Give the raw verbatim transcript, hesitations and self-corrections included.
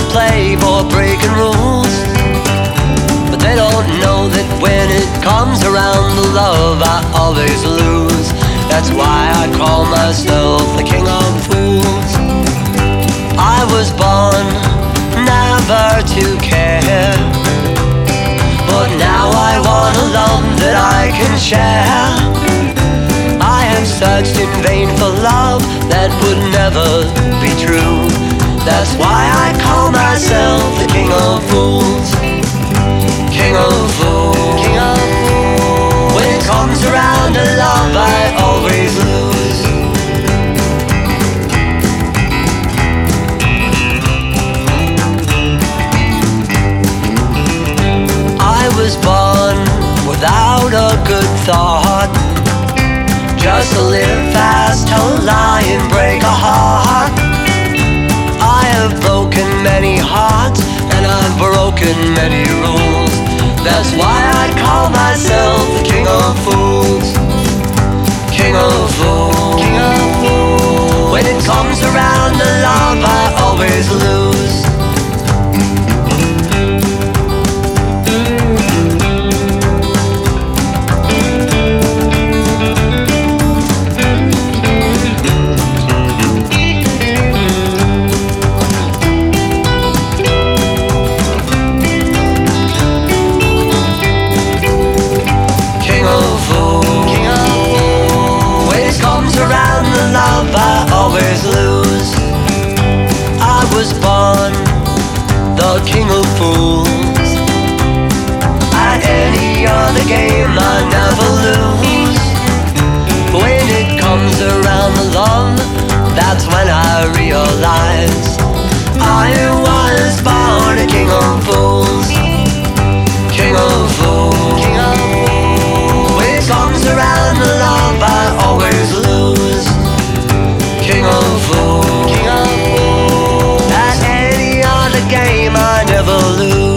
play for breaking rules, but they don't know that when it comes around to love, I always lose. That's why I call myself the king of fools. I was born never to care, but now I want a love that I can share. I have searched in vain for love that would never be true. That's why I call myself the king of fools. King of fools, king of fools. When it comes around to love, I always lose. I was born without a good thought, just to live fast, tell a lie and break a heart. I have broken many hearts and I've broken many rules. That's why I call myself the king of fools. King of fools, king of fools. When it comes around to love, I always lose. Around the love, I always lose. I was born the king of fools. At any other game I never lose. When it comes around the love, that's when I realize I was born a king of fools. King of fools, king of fools. When it comes around the love, I always lose. King of fools, king of fools. At any other game I never lose.